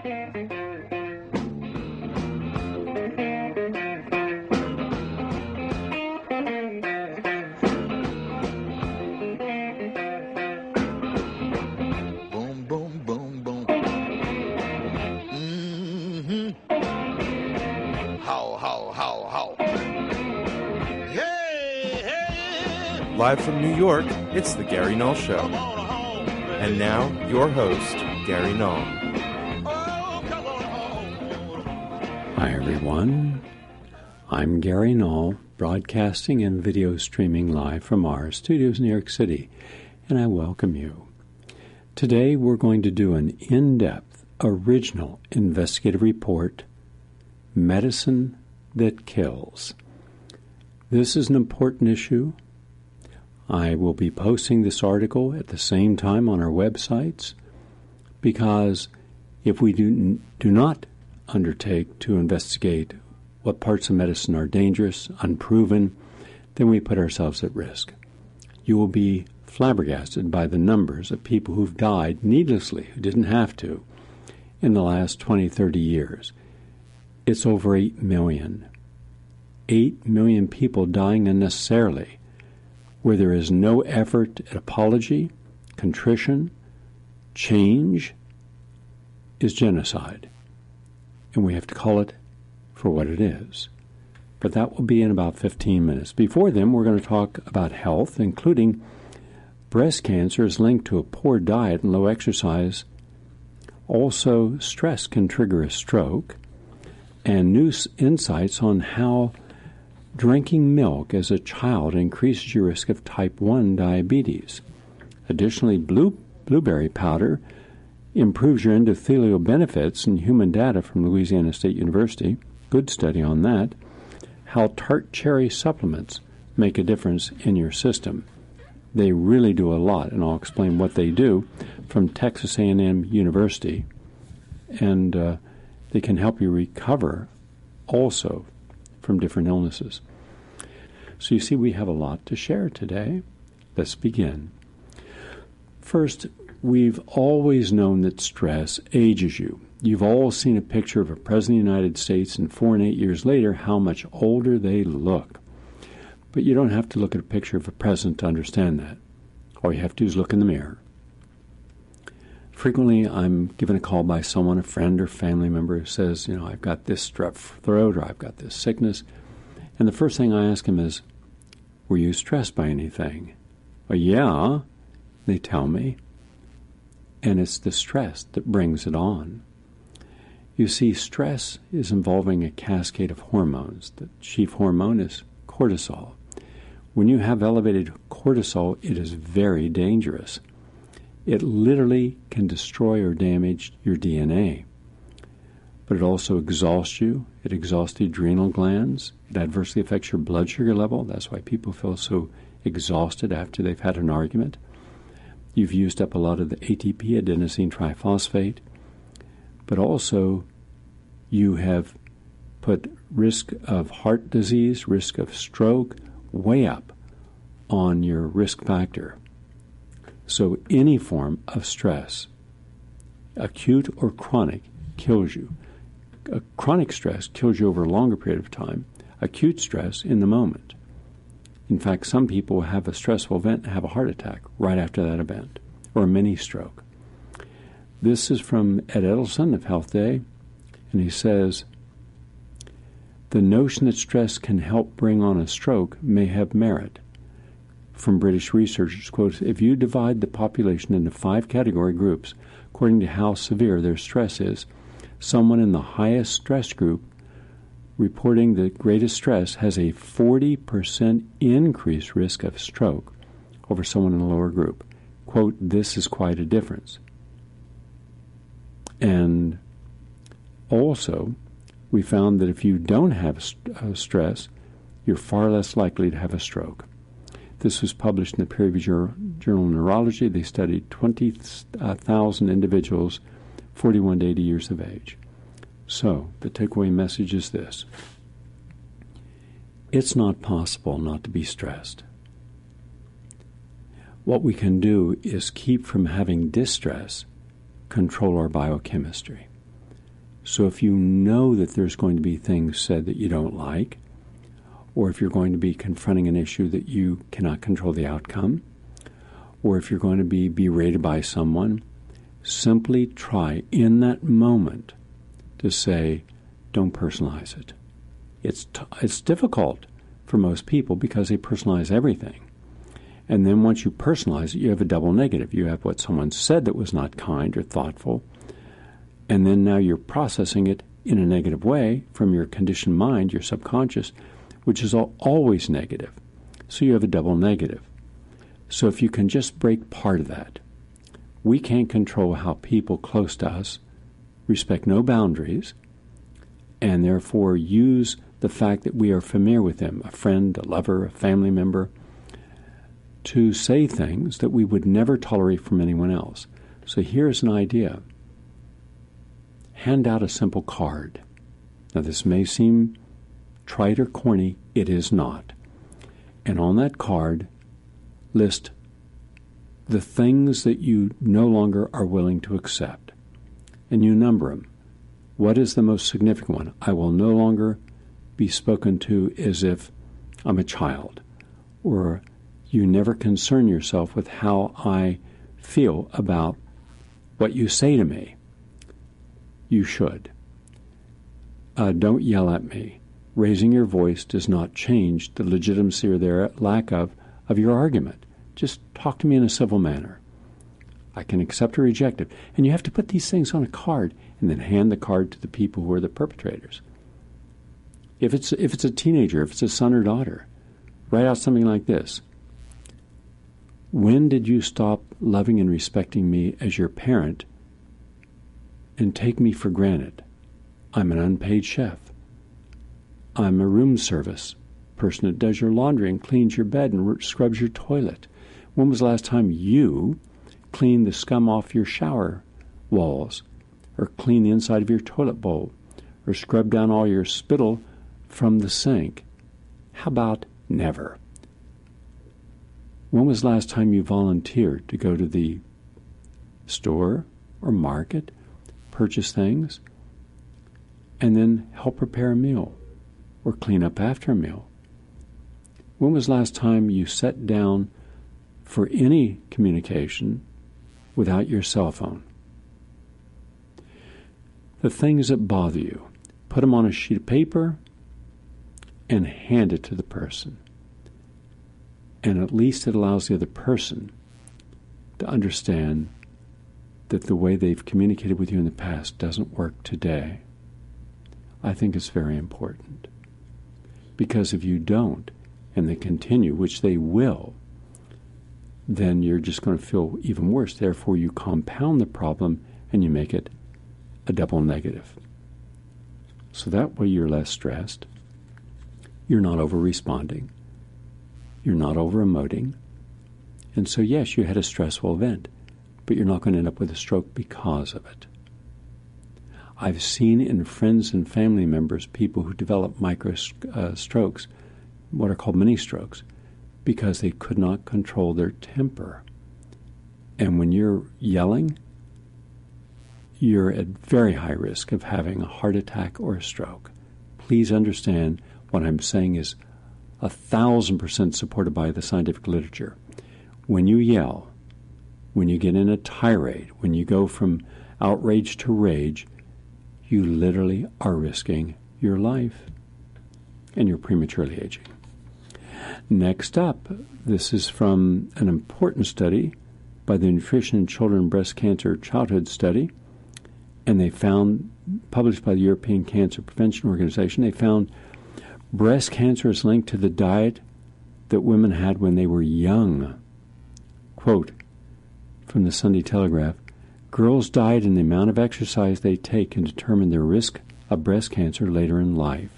Boom, boom, boom, boom. How, how. Hey, hey. Live from New York, it's the Gary Null Show. Come on home, baby. And now, your host, Gary Null. Oh, come on home. Hi, everyone. I'm Gary Null, broadcasting and video streaming live from our studios in New York City, and I welcome you. Today, we're going to do an in-depth, original investigative report, Medicine That Kills. This is an important issue. I will be posting this article at the same time on our websites because if we do not undertake to investigate what parts of medicine are dangerous, unproven, then we put ourselves at risk. You will be flabbergasted by the numbers of people who've died needlessly, who didn't have to, in the last 20, 30 years. It's over 8 million. 8 million people dying unnecessarily, where there is no effort at apology, contrition, change, is genocide. And we have to call it for what it is. But that will be in about 15 minutes. Before then, we're going to talk about health, including breast cancer is linked to a poor diet and low exercise. Also, stress can trigger a stroke. And new insights on how drinking milk as a child increases your risk of type 1 diabetes. Additionally, blueberry powder improves your endothelial benefits in human data from Louisiana State University. Good study on that. How tart cherry supplements make a difference in your system. They really do a lot, and I'll explain what they do from Texas A&M University. And they can help you recover also from different illnesses. So you see, we have a lot to share today. Let's begin. First, we've always known that stress ages you. You've all seen a picture of a president of the United States, and 4 and 8 years later, how much older they look. But you don't have to look at a picture of a president to understand that. All you have to do is look in the mirror. Frequently, I'm given a call by someone, a friend or family member, who says, I've got this strep throat or I've got this sickness. And the first thing I ask them is, were you stressed by anything? Well, yeah, they tell me. And it's the stress that brings it on. You see, stress is involving a cascade of hormones. The chief hormone is cortisol. When you have elevated cortisol, it is very dangerous. It literally can destroy or damage your DNA. But it also exhausts you. It exhausts the adrenal glands. It adversely affects your blood sugar level. That's why people feel so exhausted after they've had an argument. You've used up a lot of the ATP, adenosine triphosphate. But also, you have put risk of heart disease, risk of stroke, way up on your risk factor. So any form of stress, acute or chronic, kills you. Chronic stress kills you over a longer period of time. Acute stress in the moment. In fact, some people have a stressful event and have a heart attack right after that event, or a mini stroke. This is from Ed Edelson of Health Day, and he says, the notion that stress can help bring on a stroke may have merit. From British researchers, quote, if you divide the population into 5 category groups according to how severe their stress is, someone in the highest stress group reporting the greatest stress has a 40% increased risk of stroke over someone in the lower group. Quote, this is quite a difference. And also, we found that if you don't have stress, you're far less likely to have a stroke. This was published in the peer-reviewed journal Neurology. They studied 20,000 individuals, 41 to 80 years of age. So, the takeaway message is this. It's not possible not to be stressed. What we can do is keep from having distress, control our biochemistry. So if you know that there's going to be things said that you don't like, or if you're going to be confronting an issue that you cannot control the outcome, or if you're going to be berated by someone, simply try in that moment to say, don't personalize it. It's difficult for most people because they personalize everything. And then once you personalize it, you have a double negative. You have what someone said that was not kind or thoughtful, and then now you're processing it in a negative way from your conditioned mind, your subconscious, which is always negative. So you have a double negative. So if you can just break part of that, we can't control how people close to us respect no boundaries, and therefore use the fact that we are familiar with them, a friend, a lover, a family member, to say things that we would never tolerate from anyone else. So here's an idea. Hand out a simple card. Now this may seem trite or corny. It is not. And on that card, list the things that you no longer are willing to accept. And you number them. What is the most significant one? I will no longer be spoken to as if I'm a child. Or you never concern yourself with how I feel about what you say to me. You should. Don't yell at me. Raising your voice does not change the legitimacy or their lack of your argument. Just talk to me in a civil manner. I can accept or reject it. And you have to put these things on a card and then hand the card to the people who are the perpetrators. If it's a teenager, if it's a son or daughter, write out something like this. When did you stop loving and respecting me as your parent and take me for granted? I'm an unpaid chef. I'm a room service person that does your laundry and cleans your bed and scrubs your toilet. When was the last time you cleaned the scum off your shower walls, or cleaned the inside of your toilet bowl, or scrubbed down all your spittle from the sink? How about never? When was the last time you volunteered to go to the store or market, purchase things, and then help prepare a meal or clean up after a meal? When was the last time you sat down for any communication without your cell phone? The things that bother you, put them on a sheet of paper and hand it to the person. And at least it allows the other person to understand that the way they've communicated with you in the past doesn't work today. I think it's very important. Because if you don't, and they continue, which they will, then you're just going to feel even worse. Therefore, you compound the problem and you make it a double negative. So that way you're less stressed. You're not over-responding. You're not over-emoting. And so, yes, you had a stressful event, but you're not going to end up with a stroke because of it. I've seen in friends and family members people who develop micro strokes, what are called mini strokes, because they could not control their temper. And when you're yelling, you're at very high risk of having a heart attack or a stroke. Please understand what I'm saying is 1,000% supported by the scientific literature. When you yell, when you get in a tirade, when you go from outrage to rage, you literally are risking your life, and you're prematurely aging. Next up, this is from an important study by the Nutrition in Children Breast Cancer Childhood Study, and they found, published by the European Cancer Prevention Organization, they found breast cancer is linked to the diet that women had when they were young. Quote from the Sunday Telegraph, girls' diet and the amount of exercise they take can determine their risk of breast cancer later in life.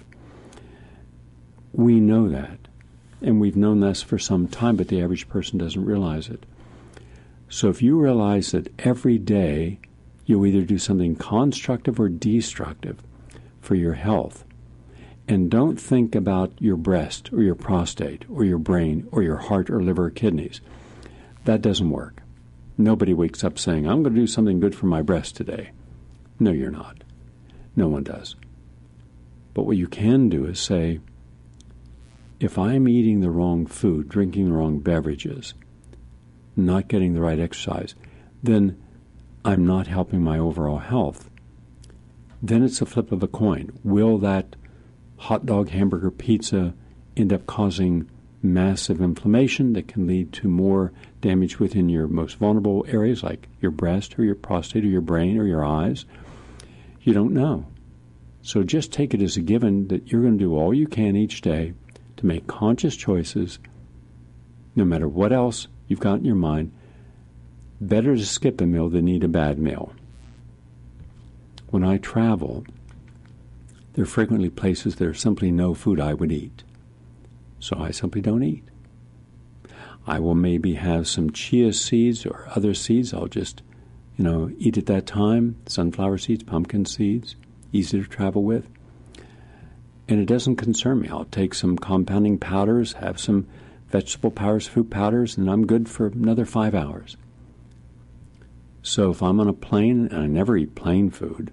We know that, and we've known this for some time, but the average person doesn't realize it. So if you realize that every day you'll either do something constructive or destructive for your health, and don't think about your breast or your prostate or your brain or your heart or liver or kidneys, that doesn't work. Nobody wakes up saying, I'm going to do something good for my breast today. No, you're not. No one does. But what you can do is say, if I'm eating the wrong food, drinking the wrong beverages, not getting the right exercise, then I'm not helping my overall health. Then it's a flip of a coin. Will that hot dog, hamburger, pizza end up causing massive inflammation that can lead to more damage within your most vulnerable areas like your breast or your prostate or your brain or your eyes? You don't know. So just take it as a given that you're going to do all you can each day to make conscious choices, no matter what else you've got in your mind. Better to skip a meal than eat a bad meal. When I travel, there are frequently places there are simply no food I would eat. So I simply don't eat. I will maybe have some chia seeds or other seeds I'll just, eat at that time. Sunflower seeds, pumpkin seeds, easy to travel with. And it doesn't concern me. I'll take some compounding powders, have some vegetable powders, fruit powders, and I'm good for another 5 hours. So if I'm on a plane, and I never eat plain food,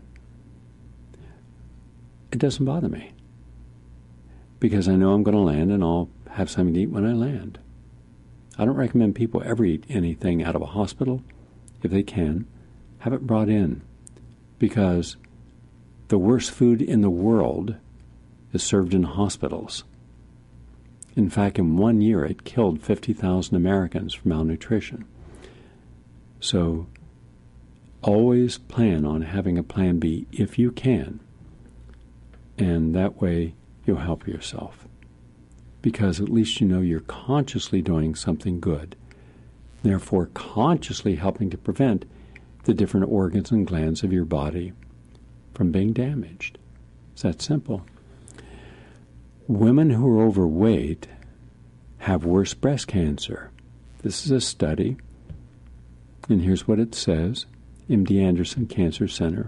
it doesn't bother me. Because I know I'm going to land and I'll have something to eat when I land. I don't recommend people ever eat anything out of a hospital. If they can, have it brought in. Because the worst food in the world is served in hospitals. In fact, in 1 year, it killed 50,000 Americans from malnutrition. So always plan on having a plan B if you can. And that way, you'll help yourself. Because at least you know you're consciously doing something good. Therefore, consciously helping to prevent the different organs and glands of your body from being damaged. It's that simple. Women who are overweight have worse breast cancer. This is a study, and here's what it says. MD Anderson Cancer Center.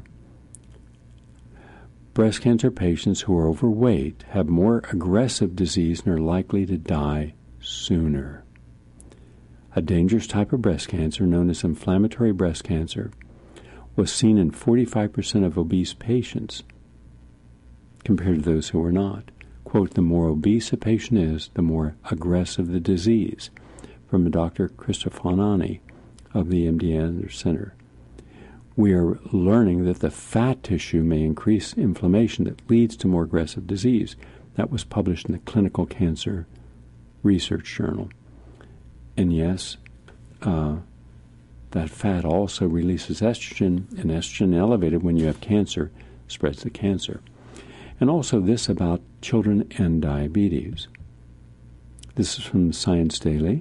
Breast cancer patients who are overweight have more aggressive disease and are likely to die sooner. A dangerous type of breast cancer, known as inflammatory breast cancer, was seen in 45% of obese patients compared to those who were not. Quote, the more obese a patient is, the more aggressive the disease, from Dr. Cristofanani of the MD Anderson Center. We are learning that the fat tissue may increase inflammation that leads to more aggressive disease. That was published in the Clinical Cancer Research Journal. And yes, that fat also releases estrogen, and estrogen elevated when you have cancer spreads the cancer. And also this about children and diabetes. This is from Science Daily.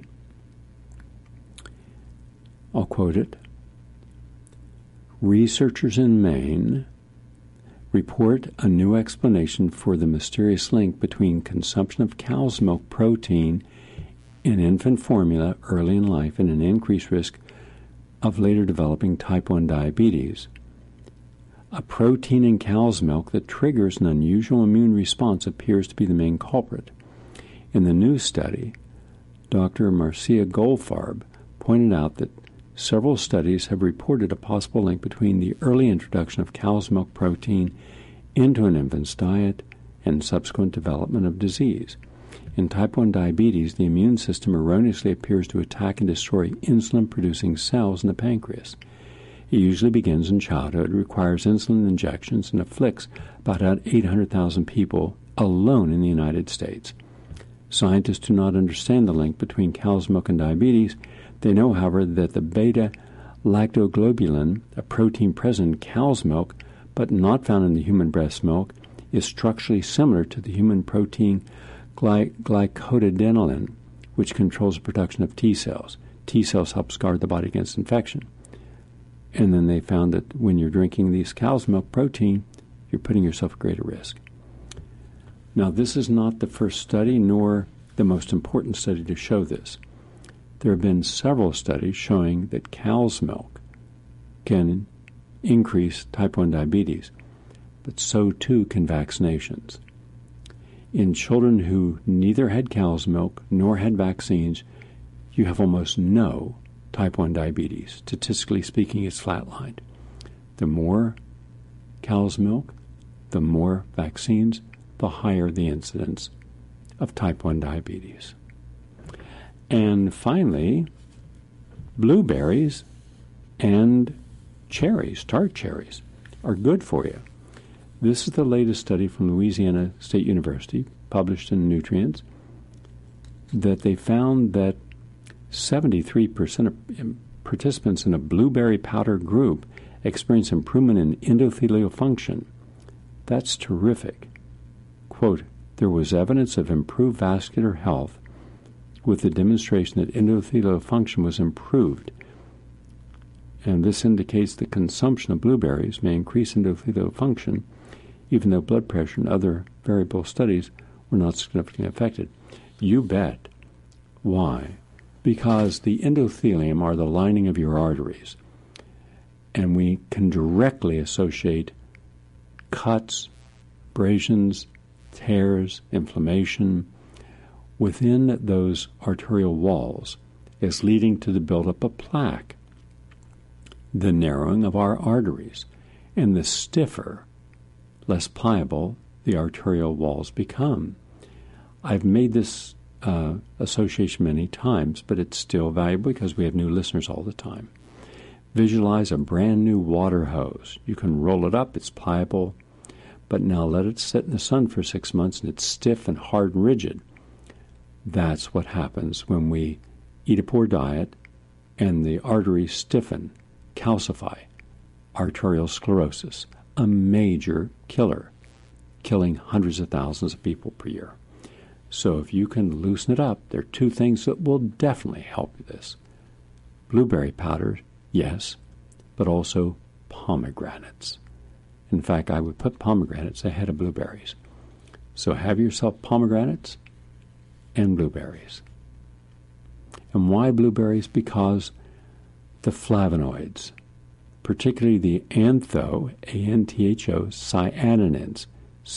I'll quote it. Researchers in Maine report a new explanation for the mysterious link between consumption of cow's milk protein in infant formula early in life and an increased risk of later developing type 1 diabetes. A protein in cow's milk that triggers an unusual immune response appears to be the main culprit. In the new study, Dr. Marcia Goldfarb pointed out that several studies have reported a possible link between the early introduction of cow's milk protein into an infant's diet and subsequent development of disease. In type 1 diabetes, the immune system erroneously appears to attack and destroy insulin-producing cells in the pancreas. It usually begins in childhood, requires insulin injections, and afflicts about 800,000 people alone in the United States. Scientists do not understand the link between cow's milk and diabetes. They know, however, that the beta-lactoglobulin, a protein present in cow's milk but not found in the human breast milk, is structurally similar to the human protein glycodenolin, which controls the production of T cells. T cells help guard the body against infection. And then they found that when you're drinking these cow's milk protein, you're putting yourself at greater risk. Now, this is not the first study nor the most important study to show this. There have been several studies showing that cow's milk can increase type 1 diabetes, but so too can vaccinations. In children who neither had cow's milk nor had vaccines, you have almost no type 1 diabetes. Statistically speaking, it's flatlined. The more cow's milk, the more vaccines, the higher the incidence of type 1 diabetes. And finally, blueberries and cherries, tart cherries, are good for you. This is the latest study from Louisiana State University, published in Nutrients, that they found that 73% of participants in a blueberry powder group experienced improvement in endothelial function. That's terrific. Quote, there was evidence of improved vascular health with the demonstration that endothelial function was improved. And this indicates that consumption of blueberries may increase endothelial function, even though blood pressure and other variable studies were not significantly affected. You bet. Why? Because the endothelium are the lining of your arteries, and we can directly associate cuts, abrasions, tears, inflammation within those arterial walls as leading to the buildup of plaque, the narrowing of our arteries, and the stiffer, less pliable the arterial walls become. I've made this association many times, but it's still valuable because we have new listeners all the time. Visualize a brand new water hose. You can roll it up, it's pliable, but now let it sit in the sun for 6 months and it's stiff and hard and rigid. That's what happens when we eat a poor diet and the arteries stiffen, calcify, arterial sclerosis, a major killer, killing hundreds of thousands of people per year. So if you can loosen it up, there are two things that will definitely help with this. Blueberry powder, yes, but also pomegranates. In fact, I would put pomegranates ahead of blueberries. So have yourself pomegranates and blueberries. And why blueberries? Because the flavonoids, particularly the antho, A-N-T-H-O, cyanins,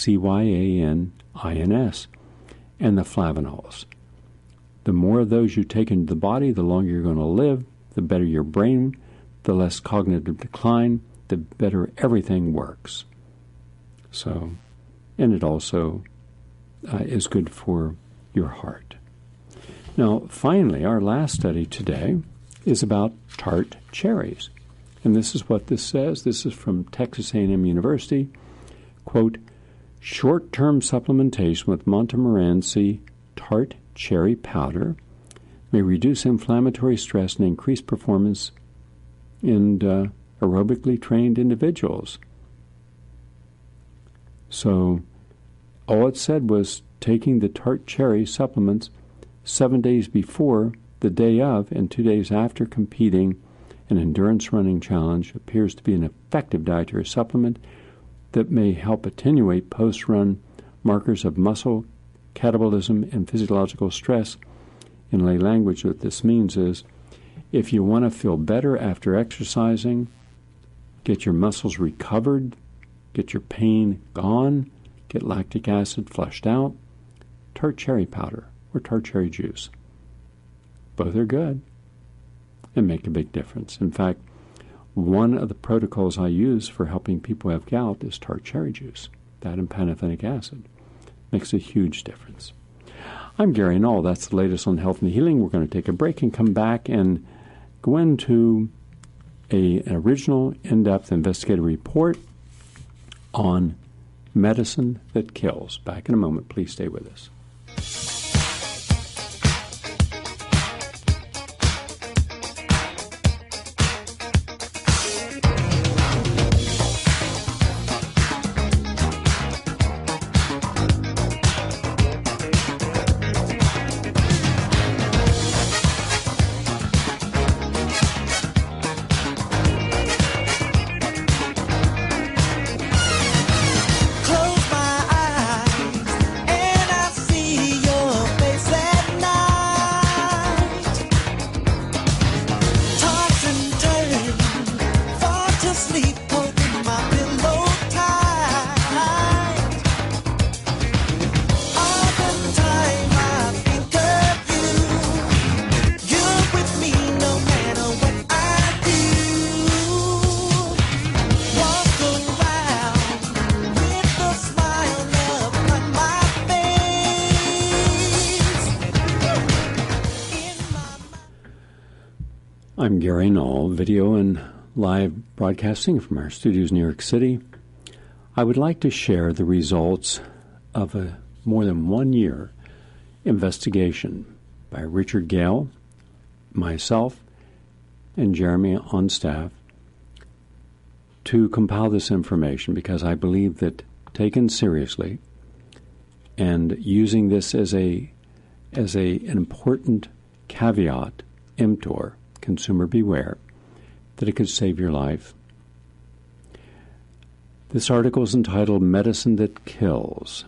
C-Y-A-N-I-N-S, and the flavonols. The more of those you take into the body, the longer you're going to live, the better your brain, the less cognitive decline, the better everything works. So, and it also is good for your heart. Now, finally, our last study today is about tart cherries. And this is what this says. This is from Texas A&M University. Quote, short-term supplementation with Montmorency tart cherry powder may reduce inflammatory stress and increase performance in aerobically trained individuals. So all it said was taking the tart cherry supplements 7 days before, the day of, and 2 days after competing an endurance running challenge appears to be an effective dietary supplement that may help attenuate post-run markers of muscle catabolism and physiological stress. In lay language, what this means is if you want to feel better after exercising, get your muscles recovered, get your pain gone, get lactic acid flushed out, tart cherry powder or tart cherry juice. Both are good and make a big difference. In fact, one of the protocols I use for helping people who have gout is tart cherry juice. That and pantothenic acid makes a huge difference. I'm Gary Null. That's the latest on health and healing. We're going to take a break and come back and go into an original in-depth investigative report on medicine that kills. Back in a moment. Please stay with us. Close my eyes and I I'm Gary Knoll, video and live broadcasting from our studios in New York City. I would like to share the results of a more than 1 year investigation by Richard Gale, myself, and Jeremy on staff to compile this information, because I believe that taken seriously and using this as an important caveat, emptor, consumer beware, that it could save your life. This article is entitled Medicine That Kills.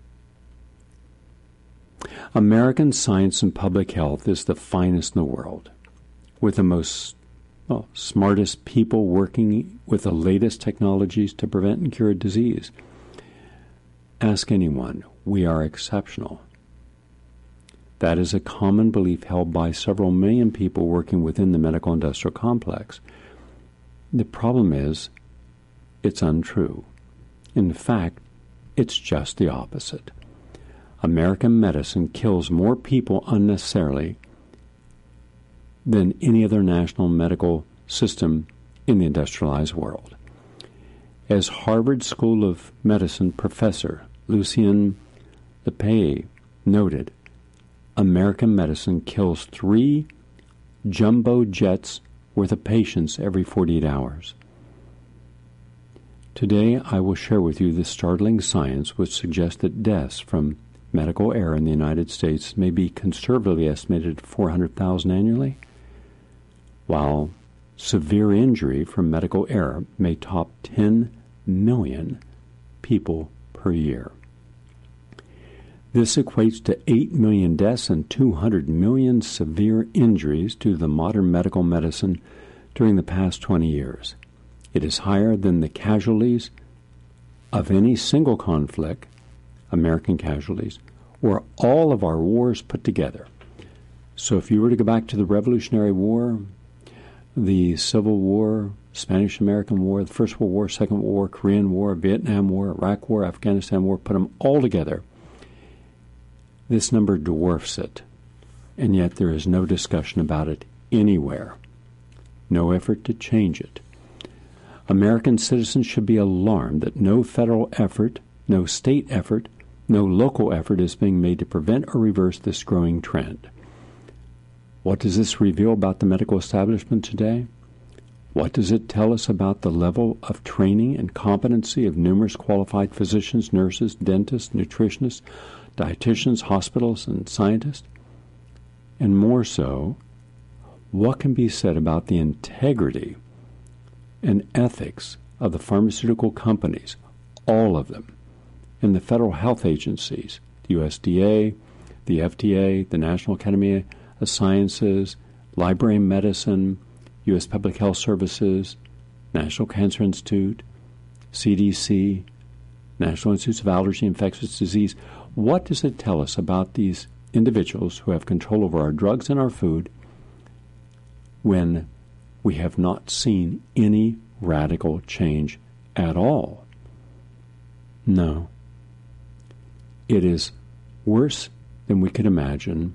American science and public health is the finest in the world, with the most smartest people working with the latest technologies to prevent and cure disease. Ask anyone, we are exceptional. That is a common belief held by several million people working within the medical industrial complex. The problem is, it's untrue. In fact, it's just the opposite. American medicine kills more people unnecessarily than any other national medical system in the industrialized world. As Harvard School of Medicine professor Lucien Lepay noted, American medicine kills 3 jumbo jets worth of patients every 48 hours. Today, I will share with you the startling science which suggests that deaths from medical error in the United States may be conservatively estimated at 400,000 annually, while severe injury from medical error may top 10 million people per year. This equates to 8 million deaths and 200 million severe injuries to the modern medical medicine during the past 20 years. It is higher than the casualties of any single conflict, American casualties, or all of our wars put together. So if you were to go back to the Revolutionary War, the Civil War, Spanish-American War, the First World War, Second World War, Korean War, Vietnam War, Iraq War, Afghanistan War, put them all together, this number dwarfs it, and yet there is no discussion about it anywhere, no effort to change it. American citizens should be alarmed that no federal effort, no state effort, no local effort is being made to prevent or reverse this growing trend. What does this reveal about the medical establishment today? What does it tell us about the level of training and competency of numerous qualified physicians, nurses, dentists, nutritionists, dietitians, hospitals, and scientists? And more so, what can be said about the integrity and ethics of the pharmaceutical companies, all of them, and the federal health agencies, the USDA, the FDA, the National Academy of Sciences, Library of Medicine, U.S. Public Health Services, National Cancer Institute, CDC, National Institutes of Allergy and Infectious Disease. What does it tell us about these individuals who have control over our drugs and our food when we have not seen any radical change at all? No. It is worse than we could imagine.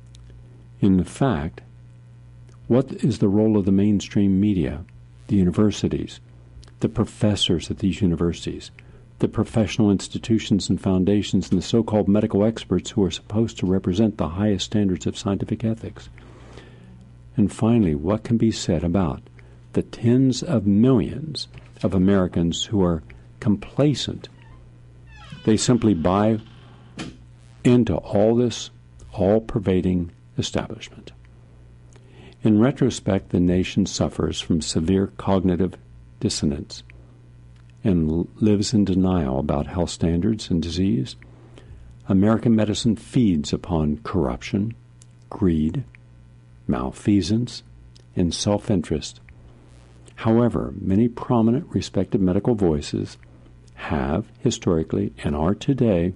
In fact, what is the role of the mainstream media, the universities, the professors at these universities, the professional institutions and foundations, and the so-called medical experts who are supposed to represent the highest standards of scientific ethics? And finally, what can be said about the tens of millions of Americans who are complacent? They simply buy into all this all-pervading establishment. In retrospect, the nation suffers from severe cognitive dissonance and lives in denial about health standards and disease. American medicine feeds upon corruption, greed, malfeasance, and self-interest. However, many prominent, respected medical voices have historically and are today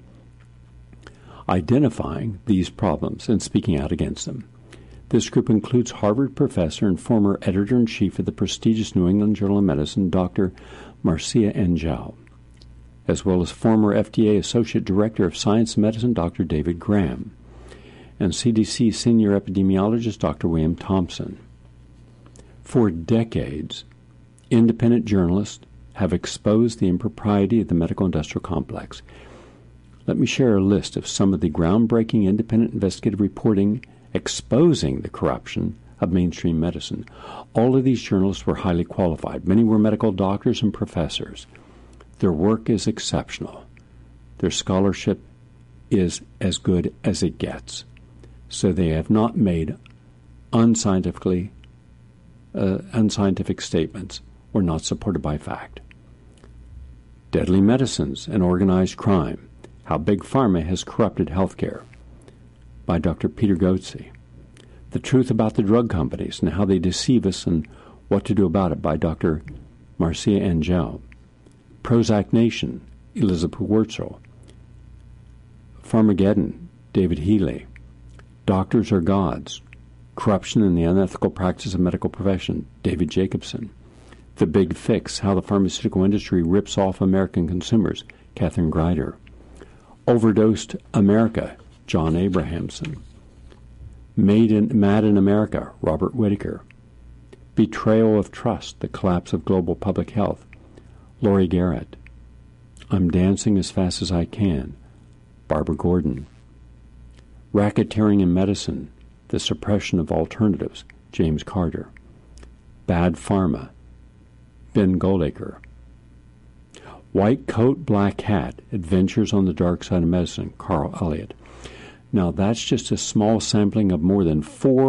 identifying these problems and speaking out against them. This group includes Harvard professor and former editor-in-chief of the prestigious New England Journal of Medicine, Dr. Marcia Angel, as well as former FDA Associate Director of Science and Medicine, Dr. David Graham, and CDC Senior Epidemiologist, Dr. William Thompson. For decades, independent journalists have exposed the impropriety of the medical industrial complex. Let me share a list of some of the groundbreaking independent investigative reporting exposing the corruption of mainstream medicine. All of these journalists were highly qualified. Many were medical doctors and professors. Their work is exceptional. Their scholarship is as good as it gets. So they have not made unscientific statements or not supported by fact. Deadly Medicines and Organized Crime, How Big Pharma Has Corrupted Healthcare, by Dr. Peter Goetze. The Truth About the Drug Companies and How They Deceive Us and What to Do About It, by Dr. Marcia Angel. Prozac Nation, Elizabeth Wurtzel. Pharmageddon, David Healy. Doctors Are Gods, Corruption and the Unethical Practice of Medical Profession, David Jacobson. The Big Fix, How the Pharmaceutical Industry Rips Off American Consumers, Catherine Greider. Overdosed America, John Abrahamson. Mad in America, Robert Whitaker. Betrayal of Trust, The Collapse of Global Public Health, Laurie Garrett. I'm Dancing as Fast as I Can, Barbara Gordon. Racketeering in Medicine, The Suppression of Alternatives, James Carter. Bad Pharma, Ben Goldacre. White Coat, Black Hat, Adventures on the Dark Side of Medicine, Carl Elliott. Now, that's just a small sampling of more than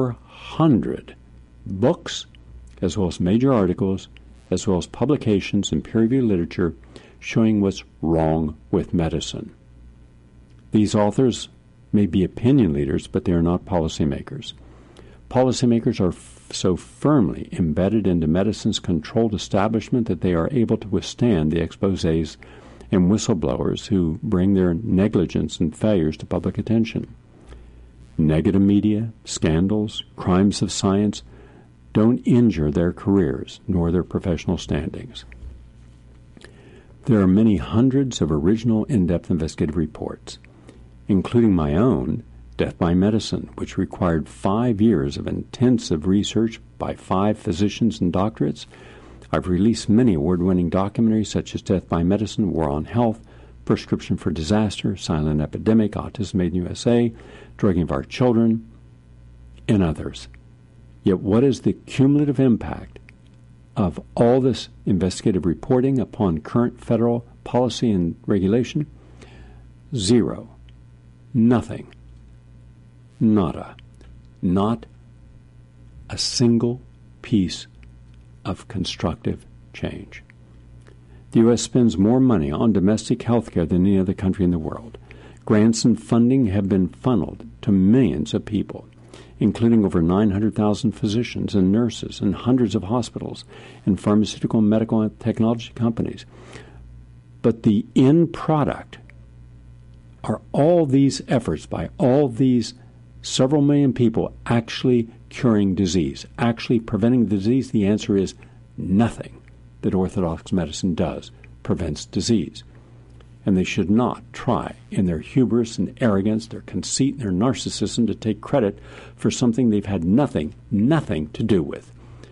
400 books, as well as major articles, as well as publications and peer-reviewed literature showing what's wrong with medicine. These authors may be opinion leaders, but they are not policymakers. Policymakers are so firmly embedded into medicine's controlled establishment that they are able to withstand the exposés and whistleblowers who bring their negligence and failures to public attention. Negative media, scandals, crimes of science don't injure their careers nor their professional standings. There are many hundreds of original in-depth investigative reports, including my own, Death by Medicine, which required 5 years of intensive research by 5 physicians and doctorates. I've released many award-winning documentaries such as Death by Medicine, War on Health, Prescription for Disaster, Silent Epidemic, Autism Made in USA, Drugging of Our Children, and others. Yet what is the cumulative impact of all this investigative reporting upon current federal policy and regulation? Zero. Nothing. Nada. Not a single piece of constructive change. The U.S. spends more money on domestic health care than any other country in the world. Grants and funding have been funneled to millions of people, including over 900,000 physicians and nurses and hundreds of hospitals and pharmaceutical and medical and technology companies. But the end product are all these efforts by all these several million people actually curing disease, actually preventing the disease? The answer is nothing that orthodox medicine does prevents disease. And they should not try, in their hubris and arrogance, their conceit and their narcissism, to take credit for something they've had nothing to do with.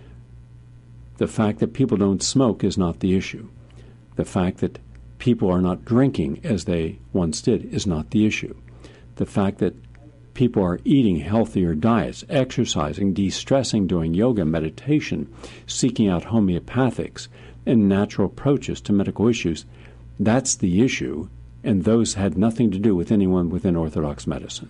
The fact that people don't smoke is not the issue. The fact that people are not drinking as they once did is not the issue. The fact that people are eating healthier diets, exercising, de-stressing, doing yoga, meditation, seeking out homeopathics and natural approaches to medical issues, that's the issue, and those had nothing to do with anyone within Orthodox medicine,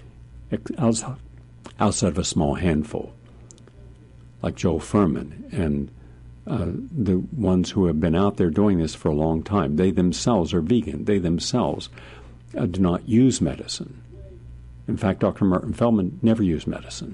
outside of a small handful, like Joel Furman and the ones who have been out there doing this for a long time. They themselves are vegan. They themselves do not use medicine. In fact, Dr. Martin Feldman never used medicine.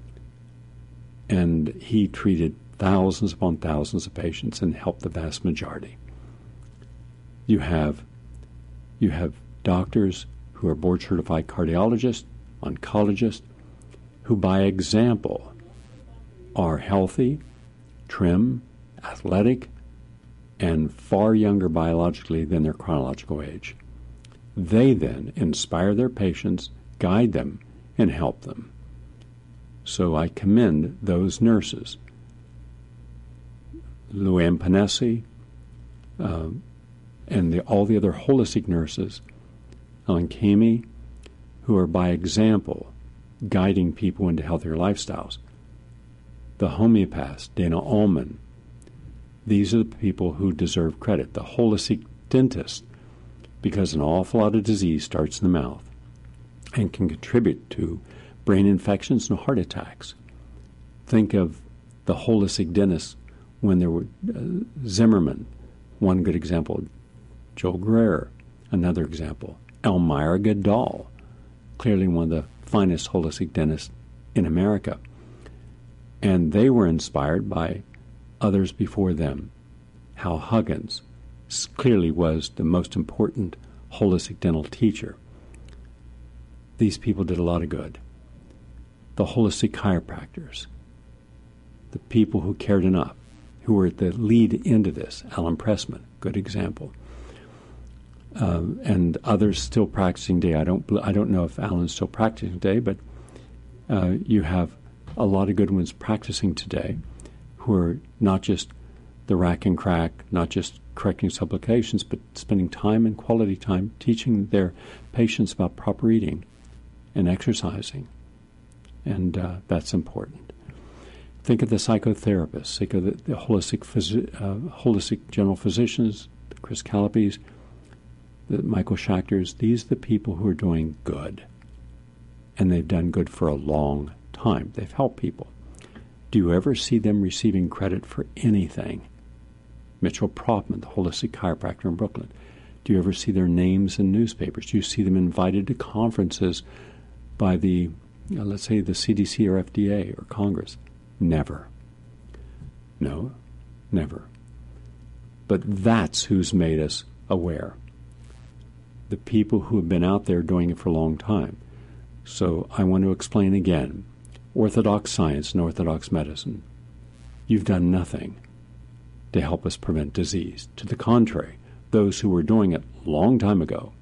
And he treated thousands upon thousands of patients and helped the vast majority. You have doctors who are board-certified cardiologists, oncologists, who by example are healthy, trim, athletic, and far younger biologically than their chronological age. They then inspire their patients, guide them, and help them. So I commend those nurses Luann Panesi, and all the other holistic nurses, Ellen Kami, who are by example guiding people into healthier lifestyles. The homeopaths, Dana Allman, these are the people who deserve credit. The holistic dentist, because an awful lot of disease starts in the mouth and can contribute to brain infections and heart attacks. Think of the holistic dentists when there were Zimmerman, one good example, Joel Greer, another example, Elmira Goodall, clearly one of the finest holistic dentists in America. And they were inspired by others before them. Hal Huggins clearly was the most important holistic dental teacher. These people did a lot of good. The holistic chiropractors, the people who cared enough, who were at the lead into this, Alan Pressman, good example, and others still practicing today. I don't know if Alan's still practicing today, but you have a lot of good ones practicing today who are not just the rack and crack, not just correcting supplications, but spending time and quality time teaching their patients about proper eating and exercising. And that's important. Think of the psychotherapists, think of the holistic general physicians, the Chris Calapis, the Michael Schachters. These are the people who are doing good. And they've done good for a long time. They've helped people. Do you ever see them receiving credit for anything? Mitchell Propman, the holistic chiropractor in Brooklyn. Do you ever see their names in newspapers? Do you see them invited to conferences by the, let's say, the CDC or FDA or Congress? Never. No, never. But that's who's made us aware. The people who have been out there doing it for a long time. So I want to explain again. Orthodox science and orthodox medicine. You've done nothing to help us prevent disease. To the contrary, those who were doing it a long time ago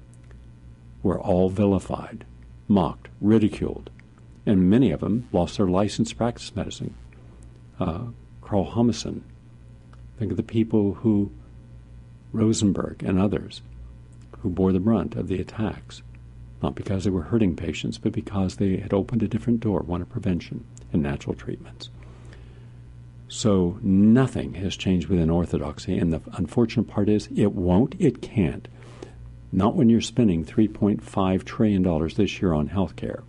were all vilified, mocked, ridiculed, and many of them lost their license to practice medicine. Carl Humison. Think of the people who, Rosenberg and others, who bore the brunt of the attacks, not because they were hurting patients, but because they had opened a different door, one of prevention and natural treatments. So nothing has changed within orthodoxy, and the unfortunate part is it won't, it can't. Not when you're spending $3.5 trillion this year on health care.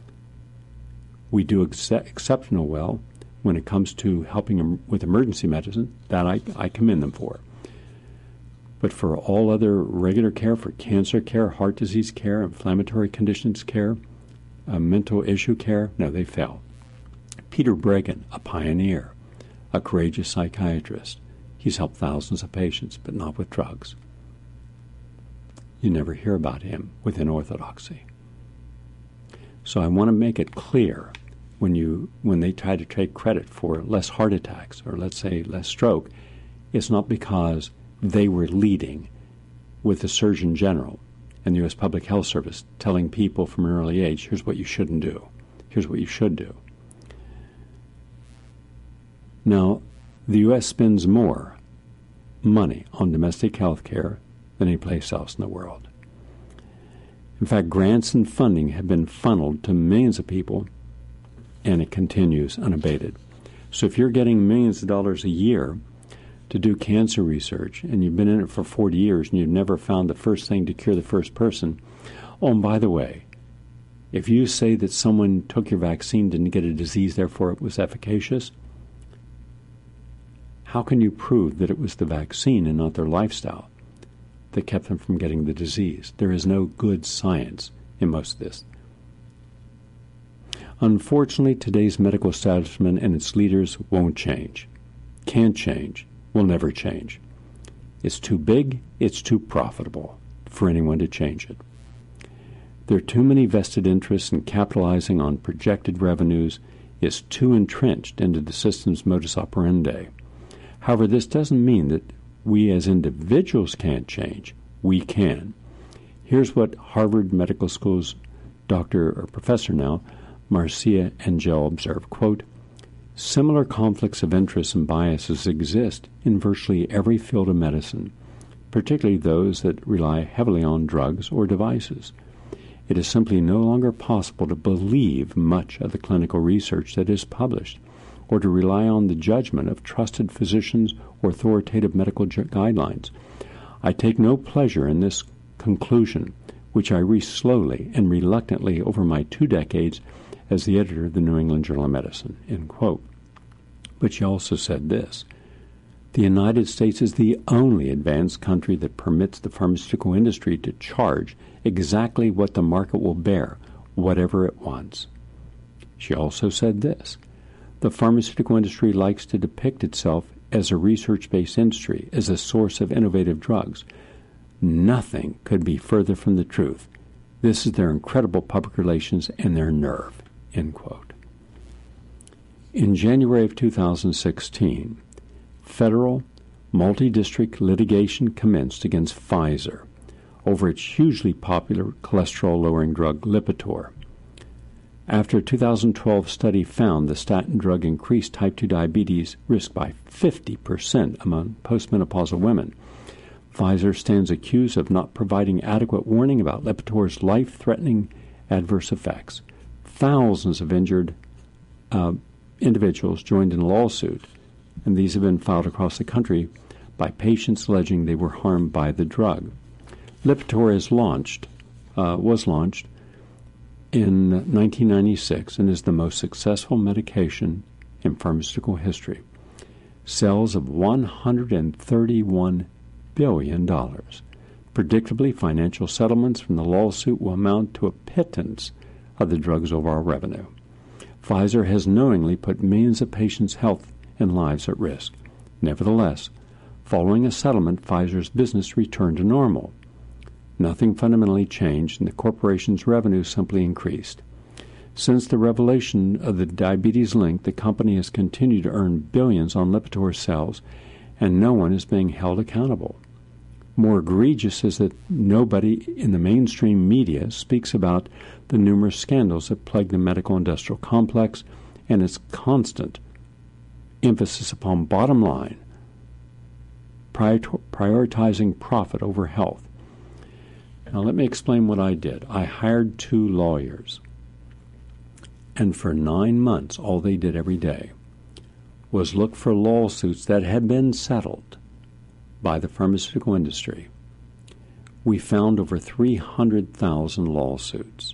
We do exceptional well when it comes to helping with emergency medicine. That I commend them for. But for all other regular care, for cancer care, heart disease care, inflammatory conditions care, mental issue care, no, they fail. Peter Breggin, a pioneer, a courageous psychiatrist. He's helped thousands of patients, but not with drugs. You never hear about him within orthodoxy. So I want to make it clear when they try to take credit for less heart attacks or, let's say, less stroke, it's not because they were leading with the Surgeon General and the U.S. Public Health Service telling people from an early age, here's what you shouldn't do, here's what you should do. Now, the U.S. spends more money on domestic health care than any place else in the world. In fact, grants and funding have been funneled to millions of people, and it continues unabated. So if you're getting millions of dollars a year to do cancer research, and you've been in it for 40 years, and you've never found the first thing to cure the first person, oh, and by the way, if you say that someone took your vaccine, didn't get a disease, therefore it was efficacious, how can you prove that it was the vaccine and not their lifestyle that kept them from getting the disease? There is no good science in most of this. Unfortunately, today's medical establishment and its leaders won't change, can't change, will never change. It's too big, it's too profitable for anyone to change it. There are too many vested interests in capitalizing on projected revenues. It's too entrenched into the system's modus operandi. However, this doesn't mean that we as individuals can't change. We can. Here's what Harvard Medical School's doctor or professor now, Marcia Angell, observed, quote, Similar conflicts of interest and biases exist in virtually every field of medicine, particularly those that rely heavily on drugs or devices. It is simply no longer possible to believe much of the clinical research that is published, or to rely on the judgment of trusted physicians or authoritative medical guidelines. I take no pleasure in this conclusion, which I reach slowly and reluctantly over my 2 decades as the editor of the New England Journal of Medicine." End quote. But she also said this: "The United States is the only advanced country that permits the pharmaceutical industry to charge exactly what the market will bear, whatever it wants." She also said this: "The pharmaceutical industry likes to depict itself as a research-based industry, as a source of innovative drugs. Nothing could be further from the truth. This is their incredible public relations and their nerve." End quote. In January of 2016, federal multi-district litigation commenced against Pfizer over its hugely popular cholesterol-lowering drug Lipitor. After a 2012 study found the statin drug increased type 2 diabetes risk by 50% among postmenopausal women, Pfizer stands accused of not providing adequate warning about Lipitor's life-threatening adverse effects. Thousands of injured individuals joined in a lawsuit, and these have been filed across the country by patients alleging they were harmed by the drug. Lipitor was launched in 1996 and is the most successful medication in pharmaceutical history. Sales of $131 billion. Predictably, financial settlements from the lawsuit will amount to a pittance of the drug's overall revenue. Pfizer has knowingly put millions of patients' health and lives at risk. Nevertheless, following a settlement, Pfizer's business returned to normal. Nothing fundamentally changed, and the corporation's revenue simply increased. Since the revelation of the diabetes link, the company has continued to earn billions on Lipitor sales, and no one is being held accountable. More egregious is that nobody in the mainstream media speaks about the numerous scandals that plague the medical industrial complex and its constant emphasis upon bottom line, prioritizing profit over health. Now let me explain what I did. I hired 2 lawyers, and for 9 months all they did every day was look for lawsuits that had been settled by the pharmaceutical industry. We found over 300,000 lawsuits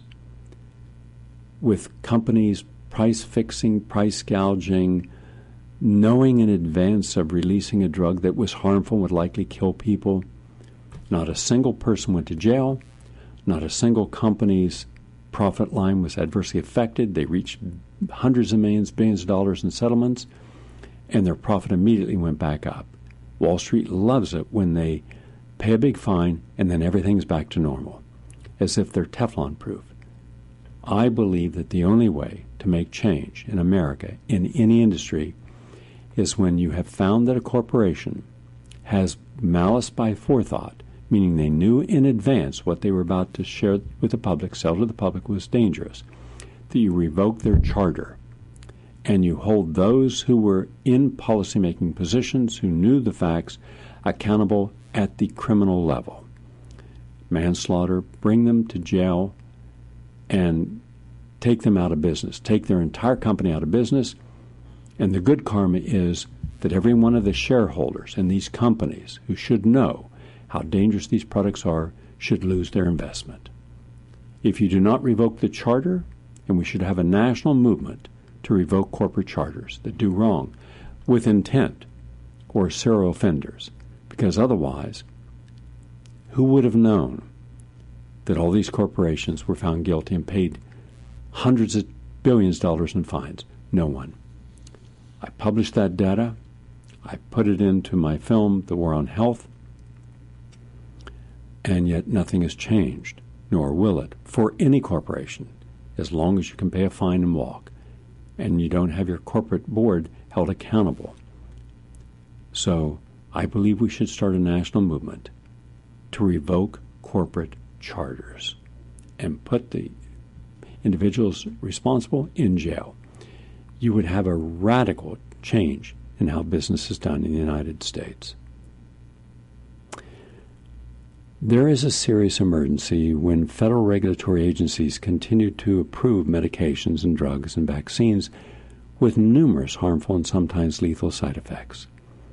with companies price-fixing, price gouging, knowing in advance of releasing a drug that was harmful and would likely kill people. Not a single person went to jail. Not a single company's profit line was adversely affected. They reached hundreds of millions, billions of dollars in settlements, and their profit immediately went back up. Wall Street loves it when they pay a big fine and then everything's back to normal, as if they're Teflon proof. I believe that the only way to make change in America, in any industry, is when you have found that a corporation has malice by forethought, meaning they knew in advance what they were about to share with the public, sell to the public, was dangerous, that you revoke their charter and you hold those who were in policymaking positions, who knew the facts, accountable at the criminal level. Manslaughter, bring them to jail and take them out of business, take their entire company out of business. And the good karma is that every one of the shareholders in these companies who should know how dangerous these products are should lose their investment. If you do not revoke the charter, and we should have a national movement to revoke corporate charters that do wrong with intent or serial offenders, because otherwise, who would have known that all these corporations were found guilty and paid hundreds of billions of dollars in fines? No one. I published that data. I put it into my film, The War on Health, and yet nothing has changed, nor will it, for any corporation, as long as you can pay a fine and walk, and you don't have your corporate board held accountable. So I believe we should start a national movement to revoke corporate charters and put the individuals responsible in jail. you would have a radical change in how business is done in the United States. There is a serious emergency when federal regulatory agencies continue to approve medications and drugs and vaccines with numerous harmful and sometimes lethal side effects.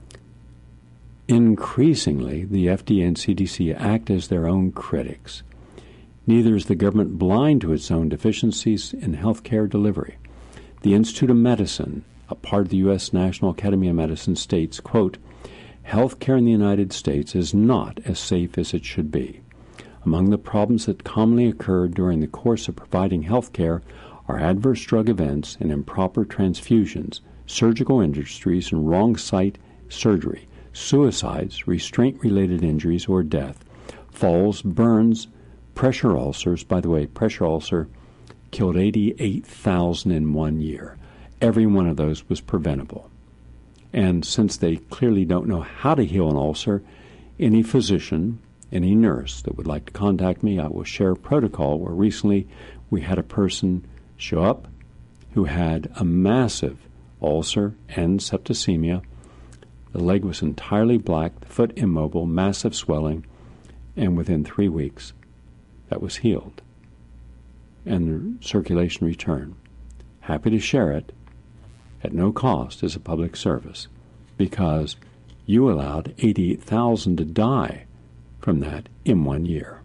Increasingly, the FDA and CDC act as their own critics. Neither is the government blind to its own deficiencies in healthcare delivery. The Institute of Medicine, a part of the U.S. National Academy of Medicine, states, quote, "Healthcare in the United States is not as safe as it should be. Among the problems that commonly occur during the course of providing healthcare are adverse drug events and improper transfusions, surgical injuries and wrong site surgery, suicides, restraint-related injuries or death, falls, burns, pressure ulcers." By the way, pressure ulcer killed 88,000 in 1 year. Every one of those was preventable. And since they clearly don't know how to heal an ulcer, any physician, any nurse that would like to contact me, I will share a protocol where recently we had a person show up who had a massive ulcer and septicemia. The leg was entirely black, the foot immobile, massive swelling, and within 3 weeks that was healed and the circulation returned. Happy to share it at no cost as a public service, because you allowed 88,000 to die from that in 1 year.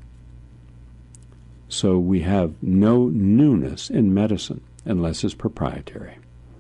So we have no newness in medicine unless it's proprietary.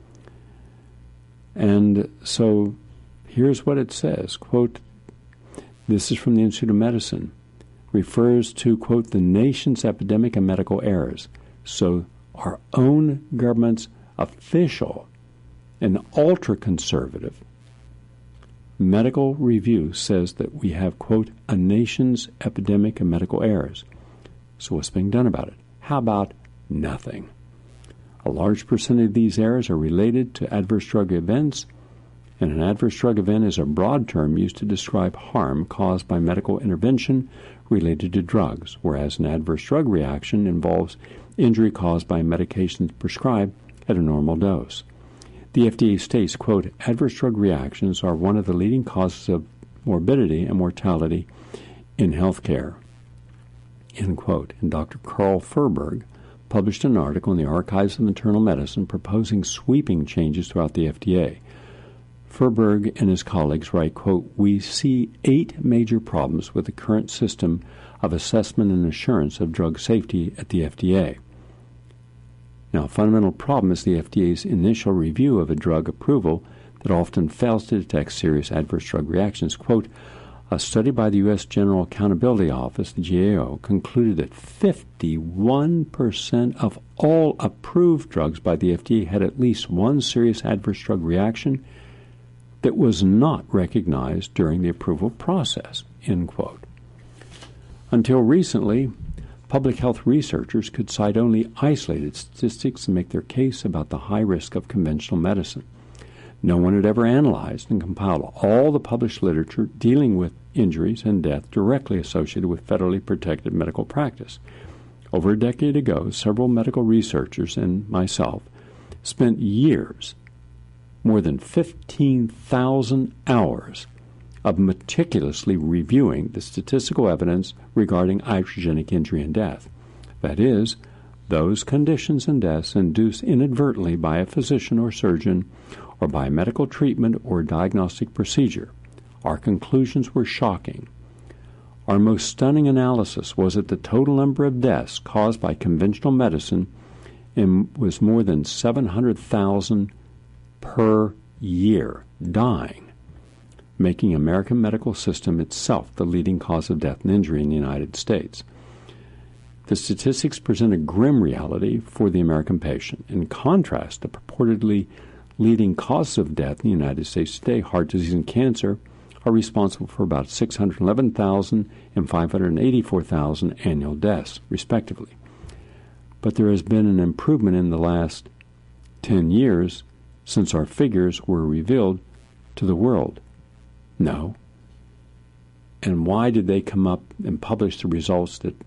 And so here's what it says, quote, this is from the Institute of Medicine, refers to, quote, the nation's epidemic and medical errors. So our own government's official and ultra-conservative medical review says that we have, quote, a nation's epidemic and medical errors. So what's being done about it? How about nothing? A large percentage of these errors are related to adverse drug events, and an adverse drug event is a broad term used to describe harm caused by medical intervention related to drugs, whereas an adverse drug reaction involves injury caused by medications prescribed at a normal dose. The FDA states, quote, adverse drug reactions are one of the leading causes of morbidity and mortality in healthcare, end quote. And Dr. Carl Furberg published an article in the Archives of Internal Medicine proposing sweeping changes throughout the FDA. Furberg and his colleagues write, quote, we see 8 major problems with the current system of assessment and assurance of drug safety at the FDA. Now, a fundamental problem is the FDA's initial review of a drug approval that often fails to detect serious adverse drug reactions. Quote, a study by the U.S. General Accountability Office, the GAO, concluded that 51% of all approved drugs by the FDA had at least one serious adverse drug reaction that was not recognized during the approval process, end quote. Until recently, public health researchers could cite only isolated statistics to make their case about the high risk of conventional medicine. No one had ever analyzed and compiled all the published literature dealing with injuries and death directly associated with federally protected medical practice. Over a decade ago, several medical researchers and myself spent years, more than 15,000 hours, of meticulously reviewing the statistical evidence regarding iatrogenic injury and death. That is, those conditions and deaths induced inadvertently by a physician or surgeon or by medical treatment or diagnostic procedure. Our conclusions were shocking. Our most stunning analysis was that the total number of deaths caused by conventional medicine was more than 700,000 per year dying, making American medical system itself the leading cause of death and injury in the United States. The statistics present a grim reality for the American patient. In contrast, the purportedly leading causes of death in the United States today, heart disease and cancer, are responsible for about 611,000 and 584,000 annual deaths, respectively. But there has been an improvement in the last 10 years since our figures were revealed to the world. No. And why did they come up and publish the results that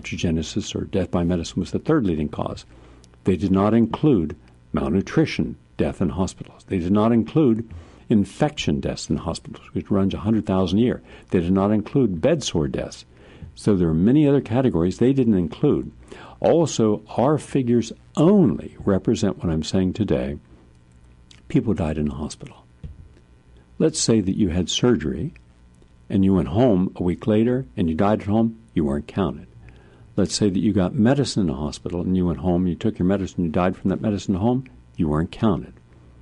iatrogenesis or death by medicine was the third leading cause? They did not include malnutrition death in hospitals. They did not include infection deaths in hospitals, which runs 100,000 a year. They did not include bedsore deaths. So there are many other categories they didn't include. Also, our figures only represent what I'm saying today. People died in a hospital. Let's say that you had surgery and you went home a week later and you died at home, you weren't counted. Let's say that you got medicine in a hospital and you went home, you took your medicine, you died from that medicine at home, you weren't counted.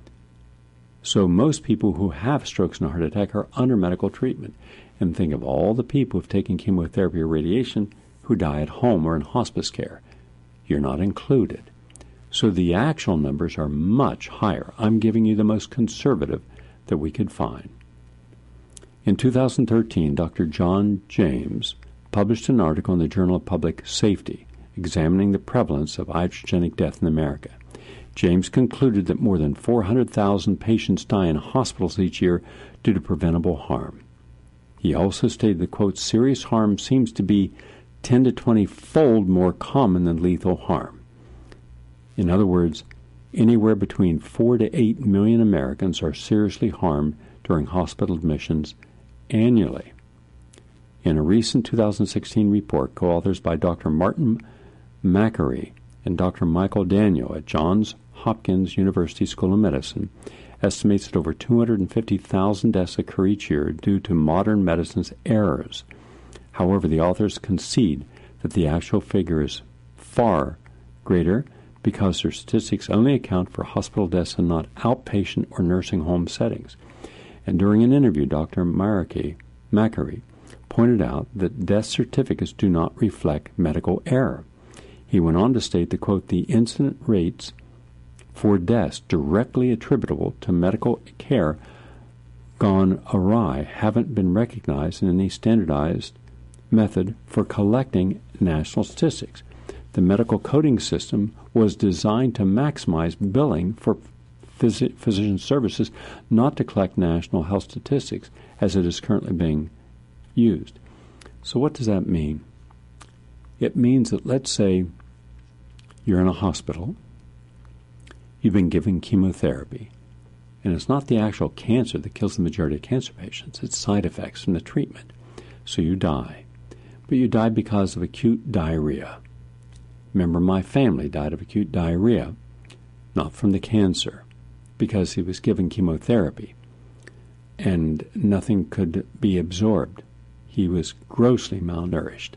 So most people who have strokes and a heart attack are under medical treatment. And think of all the people who've taken chemotherapy or radiation who die at home or in hospice care. You're not included. So the actual numbers are much higher. I'm giving you the most conservative that we could find. In 2013, Dr. John James published an article in the Journal of Public Safety examining the prevalence of iatrogenic death in America. James concluded that more than 400,000 patients die in hospitals each year due to preventable harm. He also stated that, quote, serious harm seems to be 10 to 20-fold more common than lethal harm. In other words, anywhere between 4 to 8 million Americans are seriously harmed during hospital admissions annually. In a recent 2016 report, co-authors by Dr. Martin Makary and Dr. Michael Daniel at Johns Hopkins University School of Medicine estimates that over 250,000 deaths occur each year due to modern medicine's errors. However, the authors concede that the actual figure is far greater because their statistics only account for hospital deaths and not outpatient or nursing home settings. And during an interview, Dr. Makary pointed out that death certificates do not reflect medical error. He went on to state that, quote, the incident rates for deaths directly attributable to medical care gone awry haven't been recognized in any standardized method for collecting national statistics. The medical coding system was designed to maximize billing for physician services, not to collect national health statistics as it is currently being used. So what does that mean? It means that, let's say you're in a hospital, you've been given chemotherapy, and it's not the actual cancer that kills the majority of cancer patients, it's side effects from the treatment. So you die. But you die because of acute diarrhea. Remember, my family died of acute diarrhea, not from the cancer, because he was given chemotherapy, and nothing could be absorbed. He was grossly malnourished.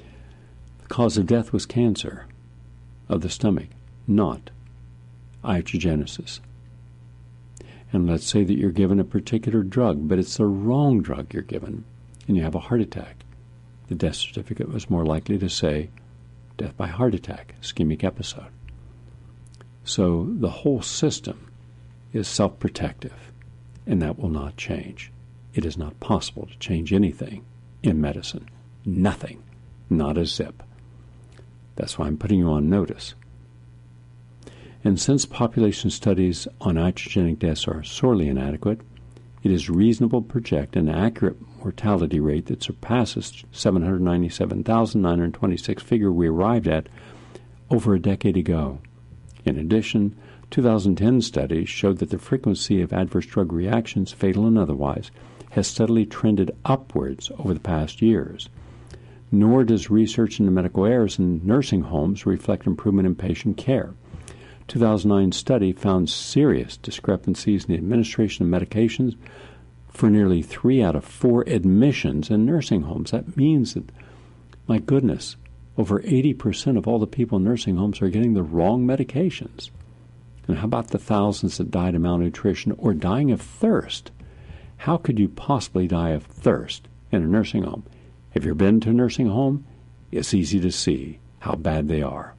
The cause of death was cancer of the stomach, not iatrogenesis. And let's say that you're given a particular drug, but it's the wrong drug you're given, and you have a heart attack. The death certificate was more likely to say death by heart attack, ischemic episode. So the whole system is self-protective, and that will not change. It is not possible to change anything in medicine. Nothing. Not a zip. That's why I'm putting you on notice. And since population studies on iatrogenic deaths are sorely inadequate, it is reasonable to project an accurate mortality rate that surpasses 797,926 figure we arrived at over a decade ago. In addition, 2010 studies showed that the frequency of adverse drug reactions, fatal and otherwise, has steadily trended upwards over the past years. Nor does research into medical errors in nursing homes reflect improvement in patient care. 2009 study found serious discrepancies in the administration of medications for nearly 3 out of 4 admissions in nursing homes. That means that, my goodness, over 80% of all the people in nursing homes are getting the wrong medications. And how about the thousands that died of malnutrition or dying of thirst? How could you possibly die of thirst in a nursing home? Have you ever been to a nursing home? It's easy to see how bad they are.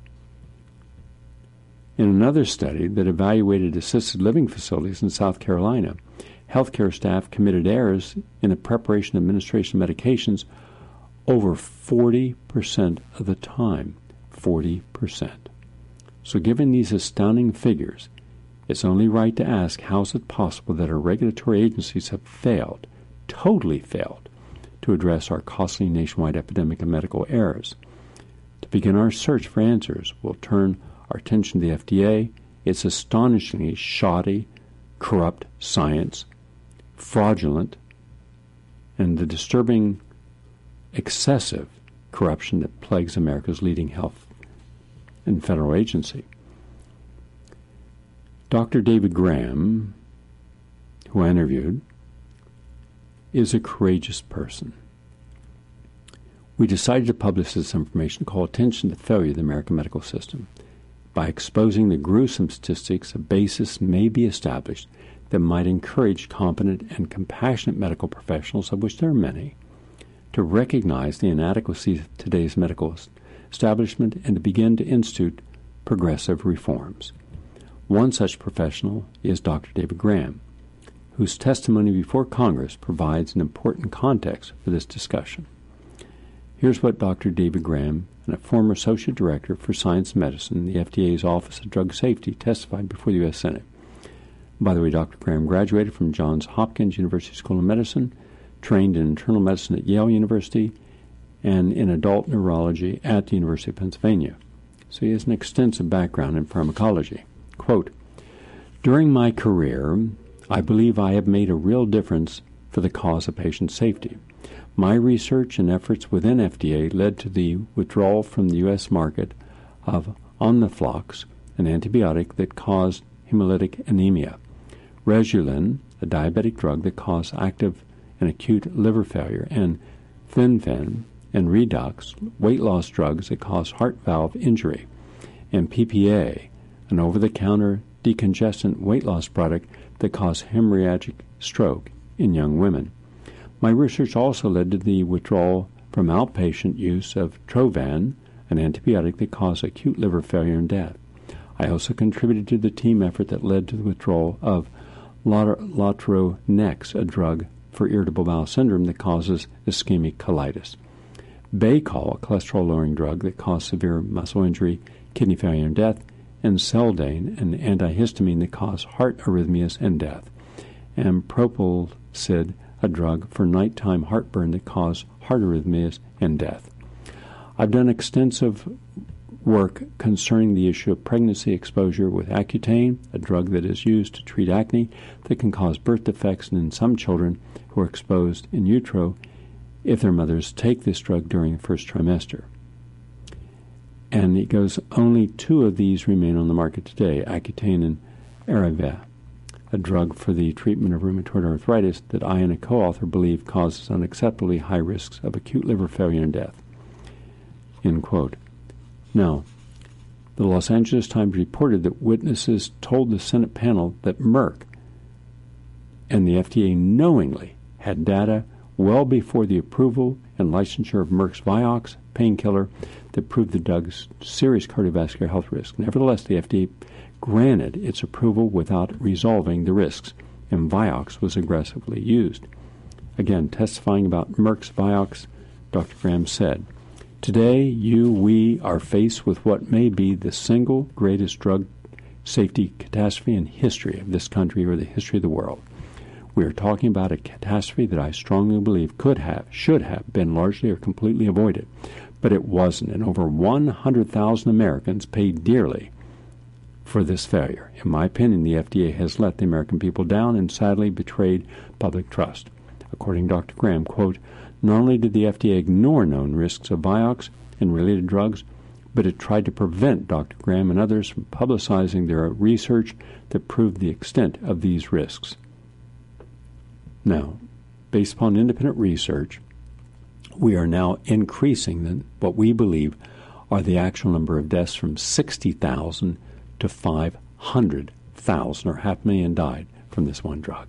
In another study that evaluated assisted living facilities in South Carolina, healthcare staff committed errors in the preparation and administration of medications over 40% of the time. 40%. So given these astounding figures, it's only right to ask, how is it possible that our regulatory agencies have failed, totally failed, to address our costly nationwide epidemic of medical errors? To begin our search for answers, we'll turn our attention to the FDA It's astonishingly shoddy, corrupt science, fraudulent, and the disturbing, excessive corruption that plagues America's leading health and federal agency. Dr. David Graham, who I interviewed, is a courageous person. We decided to publish this information to call attention to the failure of the American medical system. By exposing the gruesome statistics, a basis may be established that might encourage competent and compassionate medical professionals, of which there are many, to recognize the inadequacies of today's medical establishment and to begin to institute progressive reforms. One such professional is Dr. David Graham, whose testimony before Congress provides an important context for this discussion. Here's what Dr. David Graham, and a former Associate Director for Science and Medicine in the FDA's Office of Drug Safety, testified before the U.S. Senate. By the way, Dr. Graham graduated from Johns Hopkins University School of Medicine, trained in internal medicine at Yale University, and in adult neurology at the University of Pennsylvania. So he has an extensive background in pharmacology. Quote, "During my career, I believe I have made a real difference for the cause of patient safety. My research and efforts within FDA led to the withdrawal from the U.S. market of Omniflox, an antibiotic that caused hemolytic anemia, Regulin, a diabetic drug that caused active and acute liver failure, and Fen-Phen and Redox, weight loss drugs that cause heart valve injury, and PPA, an over-the-counter decongestant weight loss product that cause hemorrhagic stroke in young women. My research also led to the withdrawal from outpatient use of Trovan, an antibiotic that caused acute liver failure and death. I also contributed to the team effort that led to the withdrawal of Lotronex, a drug for irritable bowel syndrome that causes ischemic colitis. Baycol, a cholesterol-lowering drug that causes severe muscle injury, kidney failure and death, and Seldane, an antihistamine that causes heart arrhythmias and death, and Propulsid, a drug for nighttime heartburn that causes heart arrhythmias and death. I've done extensive work concerning the issue of pregnancy exposure with Accutane, a drug that is used to treat acne that can cause birth defects in some children who are exposed in utero if their mothers take this drug during the first trimester. And it goes, only 2 of these remain on the market today, Accutane and Arivia, a drug for the treatment of rheumatoid arthritis that I and a co-author believe causes unacceptably high risks of acute liver failure and death." End quote. Now, the Los Angeles Times reported that witnesses told the Senate panel that Merck and the FDA knowingly had data well before the approval and licensure of Merck's Vioxx painkiller that proved the drug's serious cardiovascular health risk. Nevertheless, the FDA granted its approval without resolving the risks, and Vioxx was aggressively used. Again, testifying about Merck's Vioxx, Dr. Graham said, "Today, we are faced with what may be the single greatest drug safety catastrophe in history of this country or the history of the world. We are talking about a catastrophe that I strongly believe should have been largely or completely avoided, but it wasn't, and over 100,000 Americans paid dearly for this failure. In my opinion, the FDA has let the American people down and sadly betrayed public trust." According to Dr. Graham, quote, "Not only did the FDA ignore known risks of Vioxx and related drugs, but it tried to prevent Dr. Graham and others from publicizing their research that proved the extent of these risks." Now, based upon independent research, we are now increasing what we believe are the actual number of deaths from 60,000 to 500,000, or 500,000 died from this one drug.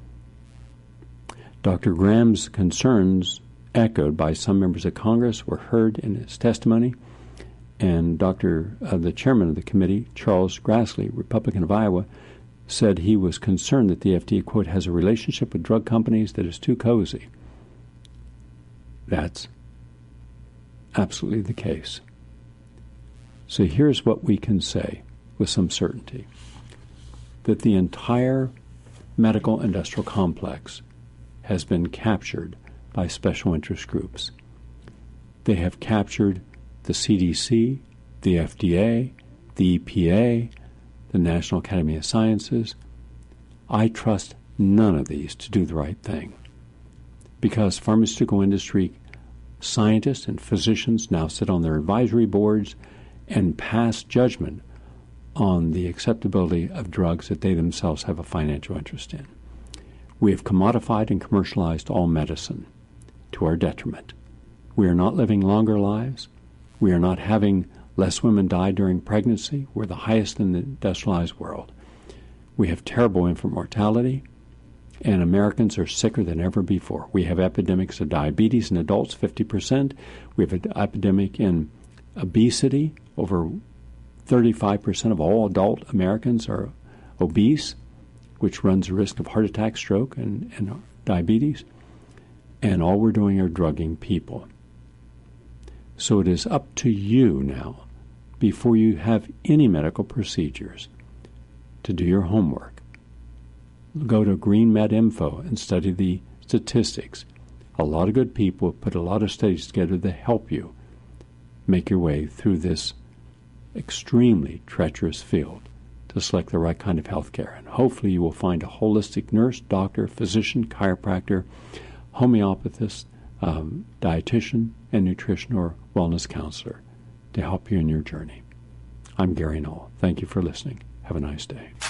Dr. Graham's concerns, echoed by some members of Congress, were heard in his testimony, and the chairman of the committee, Charles Grassley, Republican of Iowa, said he was concerned that the FDA, quote, "has a relationship with drug companies that is too cozy." That's absolutely the case. So here's what we can say with some certainty, that the entire medical industrial complex has been captured by special interest groups. They have captured the CDC, the FDA, the EPA, the National Academy of Sciences. I trust none of these to do the right thing, because pharmaceutical industry scientists and physicians now sit on their advisory boards and pass judgment on the acceptability of drugs that they themselves have a financial interest in. We have commodified and commercialized all medicine to our detriment. We are not living longer lives. We are not having less women die during pregnancy. We're the highest in the industrialized world. We have terrible infant mortality, and Americans are sicker than ever before. We have epidemics of diabetes in adults, 50%. We have an epidemic in obesity. Over 35% of all adult Americans are obese, which runs the risk of heart attack, stroke, and diabetes. And all we're doing are drugging people. So it is up to you now, before you have any medical procedures, to do your homework. Go to GreenMed.info and study the statistics. A lot of good people put a lot of studies together to help you make your way through this extremely treacherous field to select the right kind of health care. And hopefully you will find a holistic nurse, doctor, physician, chiropractor, homeopathist, dietitian, and nutrition or wellness counselor to help you in your journey. I'm Gary Null. Thank you for listening. Have a nice day.